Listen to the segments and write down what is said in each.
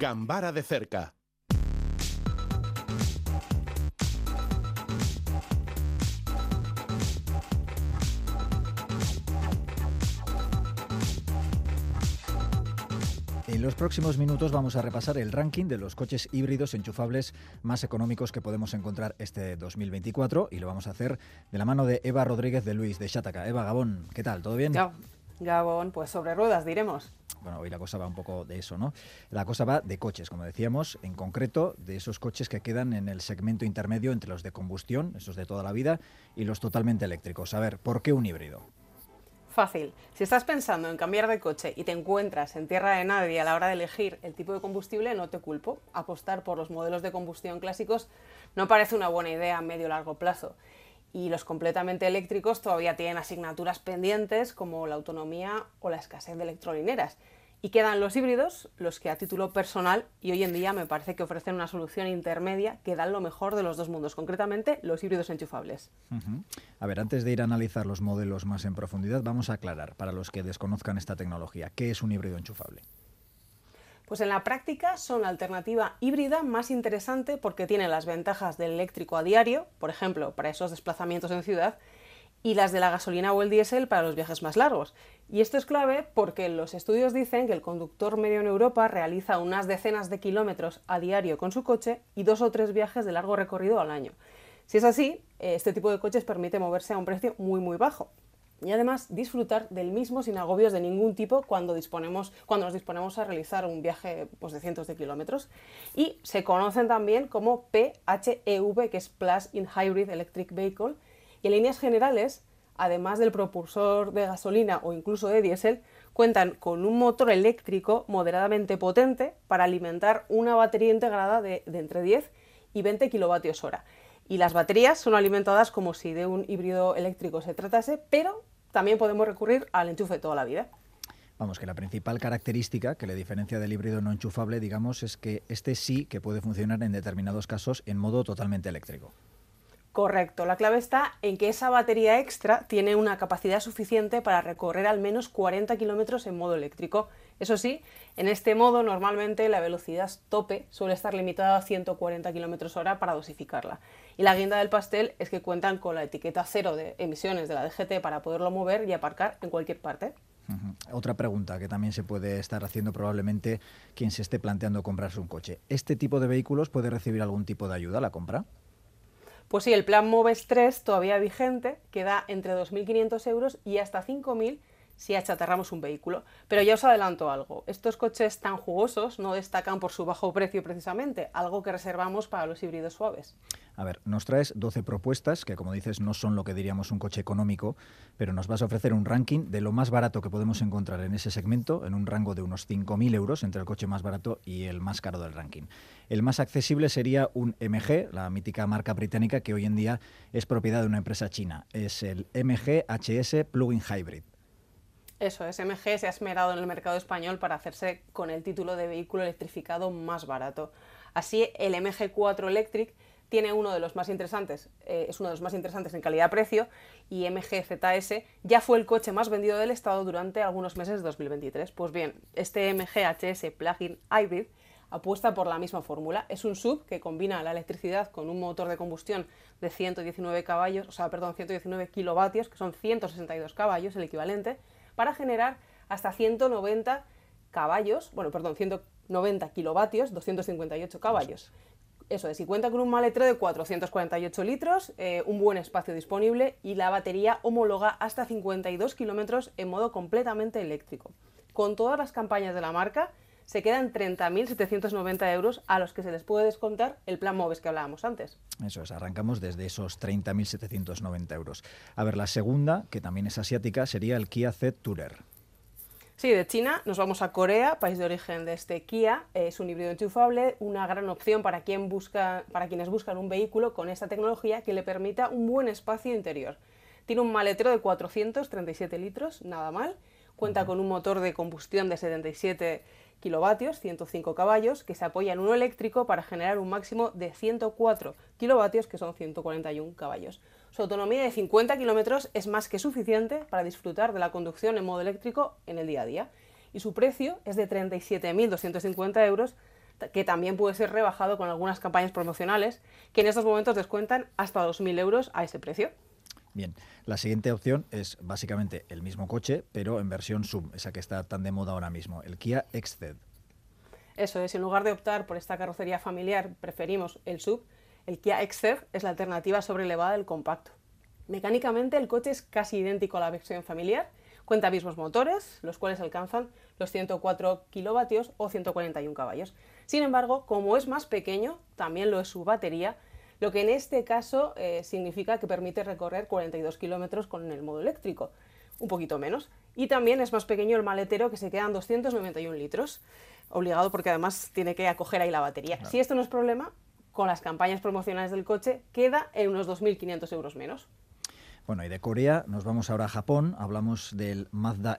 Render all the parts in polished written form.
Gambara de cerca. En los próximos minutos vamos a repasar el ranking de los coches híbridos enchufables más económicos que podemos encontrar este 2024 y lo vamos a hacer de la mano de Eva Rodríguez de Luis de Xataca. Eva, Gabón, ¿qué tal? ¿Todo bien? Gabón, pues sobre ruedas diremos. Bueno, hoy la cosa va un poco de eso, ¿no? La cosa va de coches, como decíamos, en concreto de esos coches que quedan en el segmento intermedio entre los de combustión, esos de toda la vida, y los totalmente eléctricos. A ver, ¿por qué un híbrido? Fácil. Si estás pensando en cambiar de coche y te encuentras en tierra de nadie a la hora de elegir el tipo de combustible, no te culpo. Apostar por los modelos de combustión clásicos no parece una buena idea a medio o largo plazo. Y los completamente eléctricos todavía tienen asignaturas pendientes como la autonomía o la escasez de electrolineras. Y quedan los híbridos, los que a título personal y hoy en día me parece que ofrecen una solución intermedia que dan lo mejor de los dos mundos, concretamente los híbridos enchufables. A ver, antes de ir a analizar los modelos más en profundidad, vamos a aclarar, para los que desconozcan esta tecnología, ¿qué es un híbrido enchufable? Pues en la práctica son la alternativa híbrida más interesante porque tiene las ventajas del eléctrico a diario, por ejemplo, para esos desplazamientos en ciudad, y las de la gasolina o el diésel para los viajes más largos. Y esto es clave porque los estudios dicen que el conductor medio en Europa realiza unas decenas de kilómetros a diario con su coche y 2 o 3 viajes de largo recorrido al año. Si es así, este tipo de coches permite moverse a un precio muy bajo y además disfrutar del mismo sin agobios de ningún tipo cuando nos disponemos a realizar un viaje de cientos de kilómetros. Y se conocen también como PHEV, que es Plug-in Hybrid Electric Vehicle, y en líneas generales, además del propulsor de gasolina o incluso de diésel, cuentan con un motor eléctrico moderadamente potente para alimentar una batería integrada de entre 10 y 20 kilovatios hora. Y las baterías son alimentadas como si de un híbrido eléctrico se tratase, pero también podemos recurrir al enchufe de toda la vida. Vamos, que la principal característica que le diferencia del híbrido no enchufable, digamos, es que este sí que puede funcionar en determinados casos en modo totalmente eléctrico. Correcto, la clave está en que esa batería extra tiene una capacidad suficiente para recorrer al menos 40 kilómetros en modo eléctrico. Eso sí, en este modo normalmente la velocidad tope suele estar limitada a 140 kilómetros hora para dosificarla. Y la guinda del pastel es que cuentan con la etiqueta cero de emisiones de la DGT para poderlo mover y aparcar en cualquier parte. Otra pregunta que también se puede estar haciendo probablemente quien se esté planteando comprarse un coche. ¿Este tipo de vehículos puede recibir algún tipo de ayuda a la compra? Pues sí, el plan MOVES 3 todavía vigente, que da entre 2.500 euros y hasta 5.000 si achatarramos un vehículo. Pero ya os adelanto algo, estos coches tan jugosos no destacan por su bajo precio precisamente, algo que reservamos para los híbridos suaves. A ver, nos traes 12 propuestas, que como dices no son lo que diríamos un coche económico, pero nos vas a ofrecer un ranking de lo más barato que podemos encontrar en ese segmento, en un rango de unos 5.000 euros entre el coche más barato y el más caro del ranking. El más accesible sería un MG, la mítica marca británica que hoy en día es propiedad de una empresa china. Es el MG HS Plug-in Hybrid. Eso es, MG se ha esmerado en el mercado español para hacerse con el título de vehículo electrificado más barato. Así, el MG4 Electric tiene uno de los más interesantes, es uno de los más interesantes en calidad-precio, y MG ZS ya fue el coche más vendido del estado durante algunos meses de 2023. Pues bien, este MG HS Plug-in Hybrid apuesta por la misma fórmula. Es un SUV que combina la electricidad con un motor de combustión de 119 kilovatios, que son 162 caballos, el equivalente, para generar hasta 190 kilovatios, 258 caballos. Eso es, y cuenta con un maletero de 448 litros, un buen espacio disponible y la batería homologa hasta 52 kilómetros en modo completamente eléctrico. Con todas las campañas de la marca, se quedan 30.790 euros a los que se les puede descontar el plan MOVES que hablábamos antes. Eso es, arrancamos desde esos 30.790 euros. A ver, la segunda, que también es asiática, sería el Kia Z Tourer. Sí, de China nos vamos a Corea, país de origen de este Kia. Es un híbrido enchufable, una gran opción para quienes buscan un vehículo con esta tecnología que le permita un buen espacio interior. Tiene un maletero de 437 litros, nada mal. Cuenta con un motor de combustión de 77 kilovatios, 105 caballos, que se apoya en uno eléctrico para generar un máximo de 104 kilovatios, que son 141 caballos. Su autonomía de 50 kilómetros es más que suficiente para disfrutar de la conducción en modo eléctrico en el día a día. Y su precio es de 37.250 euros, que también puede ser rebajado con algunas campañas promocionales, que en estos momentos descuentan hasta 2.000 euros a ese precio. Bien, la siguiente opción es básicamente el mismo coche, pero en versión SUV, esa que está tan de moda ahora mismo, el Kia XCED. Eso es, en lugar de optar por esta carrocería familiar, preferimos el SUV, el Kia XCED es la alternativa sobrelevada del compacto. Mecánicamente el coche es casi idéntico a la versión familiar, cuenta mismos motores, los cuales alcanzan los 104 kilovatios o 141 caballos. Sin embargo, como es más pequeño, también lo es su batería, lo que en este caso significa que permite recorrer 42 kilómetros con el modo eléctrico, un poquito menos. Y también es más pequeño el maletero, que se quedan 291 litros, obligado porque además tiene que acoger ahí la batería. Claro. Si esto no es problema, con las campañas promocionales del coche queda en unos 2.500 euros menos. Bueno, y de Corea nos vamos ahora a Japón. Hablamos del Mazda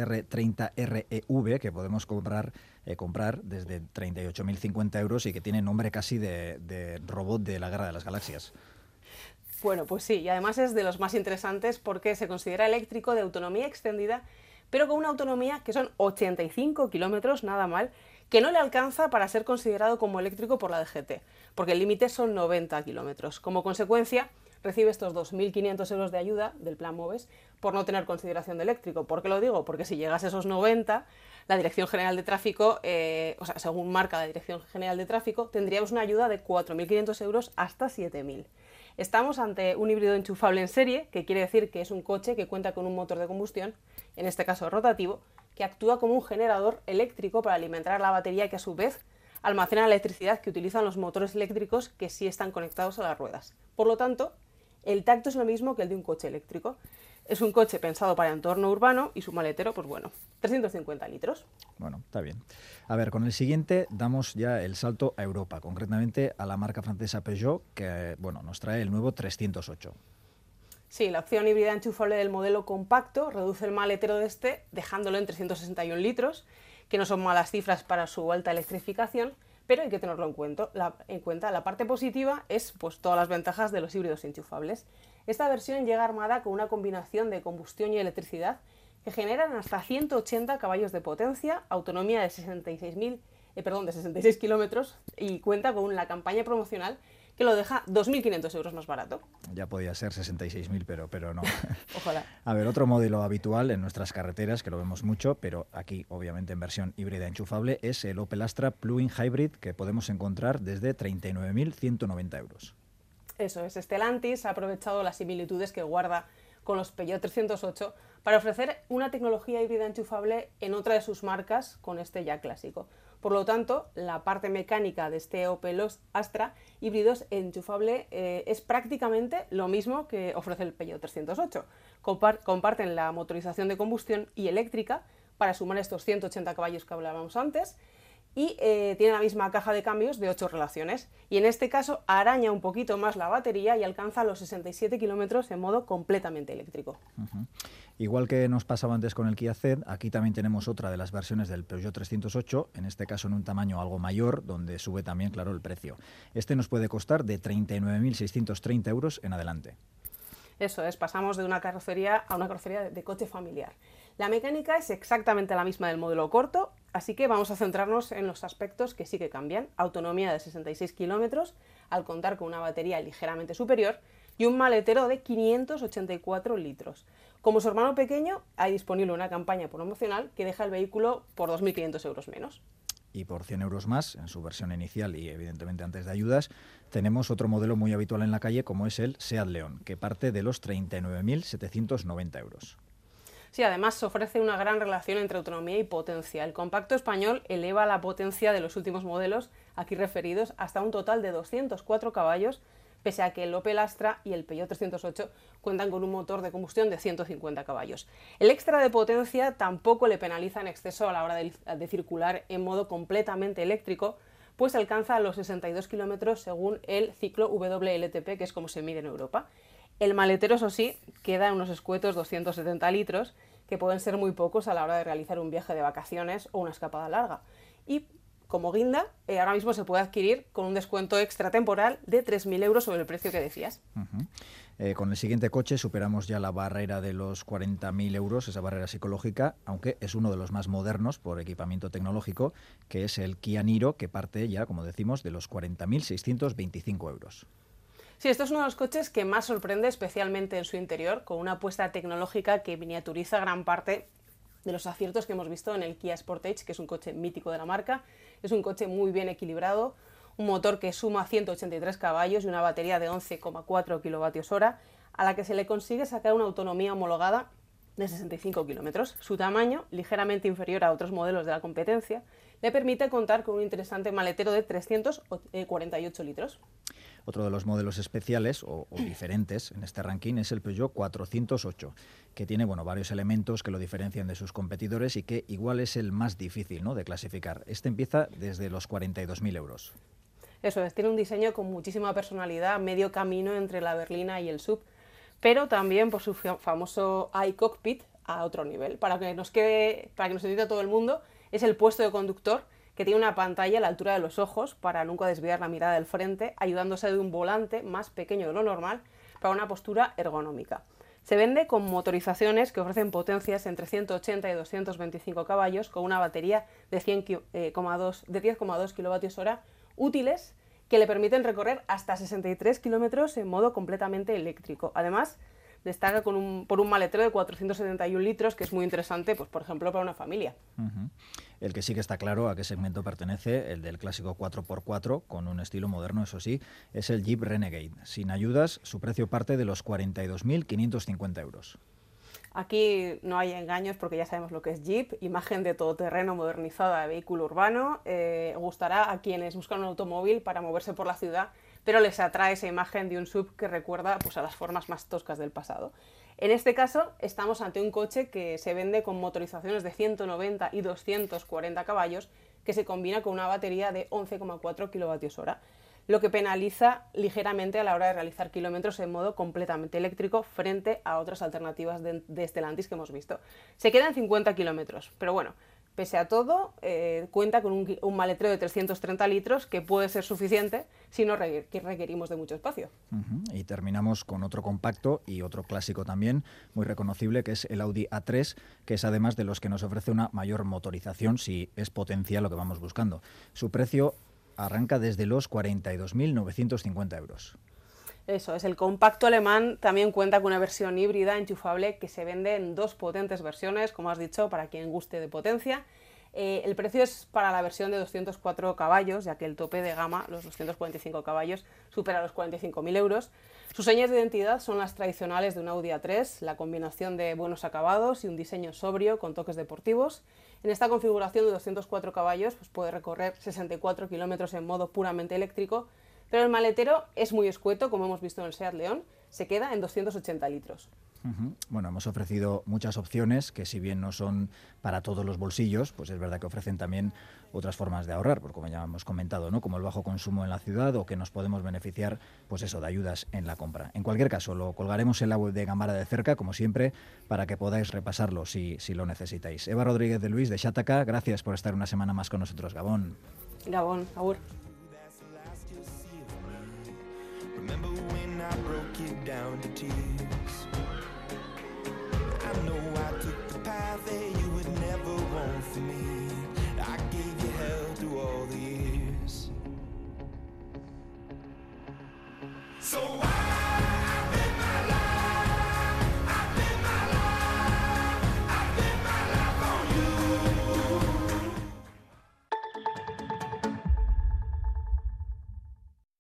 XR30REV, que podemos comprar desde 38.050 euros y que tiene nombre casi de robot de la Guerra de las Galaxias. Bueno, pues sí, y además es de los más interesantes porque se considera eléctrico de autonomía extendida, pero con una autonomía que son 85 kilómetros, nada mal, que no le alcanza para ser considerado como eléctrico por la DGT, porque el límite son 90 kilómetros. Como consecuencia, recibe estos 2.500 euros de ayuda del plan MOVES por no tener consideración de eléctrico. ¿Por qué lo digo? Porque si llegas a esos 90, la Dirección General de Tráfico, según marca la Dirección General de Tráfico, tendríamos una ayuda de 4.500 euros hasta 7.000. Estamos ante un híbrido enchufable en serie, que quiere decir que es un coche que cuenta con un motor de combustión, en este caso rotativo, que actúa como un generador eléctrico para alimentar la batería que a su vez almacena la electricidad que utilizan los motores eléctricos que sí están conectados a las ruedas. Por lo tanto, el tacto es lo mismo que el de un coche eléctrico. Es un coche pensado para entorno urbano y su maletero, pues bueno, 350 litros. Bueno, está bien. A ver, con el siguiente damos ya el salto a Europa, concretamente a la marca francesa Peugeot, que bueno, nos trae el nuevo 308. Sí, la opción híbrida enchufable del modelo compacto reduce el maletero de este, dejándolo en 361 litros, que no son malas cifras para su alta electrificación, pero hay que tenerlo en cuenta. La parte positiva es pues, todas las ventajas de los híbridos enchufables. Esta versión llega armada con una combinación de combustión y electricidad que generan hasta 180 caballos de potencia, autonomía de 66 kilómetros y cuenta con la campaña promocional que lo deja 2.500 euros más barato. Ya podía ser 66.000, pero no. Ojalá. A ver, otro modelo habitual en nuestras carreteras, que lo vemos mucho, pero aquí obviamente en versión híbrida enchufable, es el Opel Astra Plug-in Hybrid, que podemos encontrar desde 39.190 euros. Eso es, Stellantis ha aprovechado las similitudes que guarda con los Peugeot 308 para ofrecer una tecnología híbrida enchufable en otra de sus marcas con este ya clásico. Por lo tanto, la parte mecánica de este Opel Astra híbridos enchufable es prácticamente lo mismo que ofrece el Peugeot 308. Comparten la motorización de combustión y eléctrica para sumar estos 180 caballos que hablábamos antes y tiene la misma caja de cambios de 8 relaciones. Y en este caso araña un poquito más la batería y alcanza los 67 kilómetros en modo completamente eléctrico. Igual que nos pasaba antes con el Kia Ceed, aquí también tenemos otra de las versiones del Peugeot 308, en este caso en un tamaño algo mayor, donde sube también, claro, el precio. Este nos puede costar de 39.630 euros en adelante. Eso es, pasamos de una carrocería a una carrocería de coche familiar. La mecánica es exactamente la misma del modelo corto, así que vamos a centrarnos en los aspectos que sí que cambian. Autonomía de 66 kilómetros, al contar con una batería ligeramente superior, y un maletero de 584 litros. Como su hermano pequeño, hay disponible una campaña promocional que deja el vehículo por 2.500 euros menos. Y por 100 euros más, en su versión inicial y evidentemente antes de ayudas, tenemos otro modelo muy habitual en la calle como es el Seat León, que parte de los 39.790 euros. Sí, además ofrece una gran relación entre autonomía y potencia. El compacto español eleva la potencia de los últimos modelos aquí referidos hasta un total de 204 caballos, pese a que el Opel Astra y el Peugeot 308 cuentan con un motor de combustión de 150 caballos. El extra de potencia tampoco le penaliza en exceso a la hora de circular en modo completamente eléctrico, pues alcanza los 62 kilómetros según el ciclo WLTP, que es como se mide en Europa. El maletero, eso sí, queda en unos escuetos 270 litros, que pueden ser muy pocos a la hora de realizar un viaje de vacaciones o una escapada larga. Y como guinda, ahora mismo se puede adquirir con un descuento extra temporal de 3.000 euros sobre el precio que decías. Con el siguiente coche superamos ya la barrera de los 40.000 euros, esa barrera psicológica, aunque es uno de los más modernos por equipamiento tecnológico, que es el Kia Niro, que parte ya, como decimos, de los 40.625 euros. Sí, esto es uno de los coches que más sorprende, especialmente en su interior, con una apuesta tecnológica que miniaturiza gran parte de los aciertos que hemos visto en el Kia Sportage, que es un coche mítico de la marca. Es un coche muy bien equilibrado, un motor que suma 183 caballos y una batería de 11,4 kWh, a la que se le consigue sacar una autonomía homologada de 65 kilómetros. Su tamaño, ligeramente inferior a otros modelos de la competencia, le permite contar con un interesante maletero de 348 litros. Otro de los modelos especiales o diferentes en este ranking es el Peugeot 408, que tiene varios elementos que lo diferencian de sus competidores y que igual es el más difícil, ¿no?, de clasificar. Este empieza desde los 42.000 euros. Eso es, tiene un diseño con muchísima personalidad, medio camino entre la berlina y el SUV, pero también por su famoso iCockpit a otro nivel. Para que nos entienda todo el mundo, es el puesto de conductor, que tiene una pantalla a la altura de los ojos para nunca desviar la mirada del frente, ayudándose de un volante más pequeño de lo normal para una postura ergonómica. Se vende con motorizaciones que ofrecen potencias entre 180 y 225 caballos, con una batería de 10,2 kWh útiles que le permiten recorrer hasta 63 kilómetros en modo completamente eléctrico. Además, destaca por un maletero de 471 litros, que es muy interesante, pues por ejemplo, para una familia. El que sí que está claro a qué segmento pertenece, el del clásico 4x4, con un estilo moderno, eso sí, es el Jeep Renegade. Sin ayudas, su precio parte de los 42.550 euros. Aquí no hay engaños porque ya sabemos lo que es Jeep, imagen de todoterreno modernizada de vehículo urbano. Gustará a quienes buscan un automóvil para moverse por la ciudad, pero les atrae esa imagen de un SUV que recuerda a las formas más toscas del pasado. En este caso, estamos ante un coche que se vende con motorizaciones de 190 y 240 caballos, que se combina con una batería de 11,4 kWh, lo que penaliza ligeramente a la hora de realizar kilómetros en modo completamente eléctrico frente a otras alternativas de Stellantis que hemos visto. Se queda en 50 kilómetros, pero bueno, pese a todo, cuenta con un maletero de 330 litros que puede ser suficiente si no requerimos de mucho espacio. Y terminamos con otro compacto y otro clásico también, muy reconocible, que es el Audi A3, que es además de los que nos ofrece una mayor motorización, si es potencial lo que vamos buscando. Su precio arranca desde los 42.950 euros. Eso es, el compacto alemán también cuenta con una versión híbrida enchufable que se vende en dos potentes versiones, como has dicho, para quien guste de potencia. El precio es para la versión de 204 caballos, ya que el tope de gama, los 245 caballos, supera los 45.000 euros. Sus señas de identidad son las tradicionales de un Audi A3, la combinación de buenos acabados y un diseño sobrio con toques deportivos. En esta configuración de 204 caballos puede recorrer 64 kilómetros en modo puramente eléctrico, pero el maletero es muy escueto, como hemos visto en el Seat León, se queda en 280 litros. Bueno, hemos ofrecido muchas opciones que, si bien no son para todos los bolsillos, pues es verdad que ofrecen también otras formas de ahorrar, porque como ya hemos comentado, ¿no?, como el bajo consumo en la ciudad, o que nos podemos beneficiar, pues eso, de ayudas en la compra. En cualquier caso, lo colgaremos en la web de Gamara de cerca, como siempre, para que podáis repasarlo si lo necesitáis. Eva Rodríguez de Luis, de Xataca, gracias por estar una semana más con nosotros. Gabón. Gabón, agur. Remember when I broke it down to tears? I know I took the path that you would never want for me. I gave you hell through all the years. So why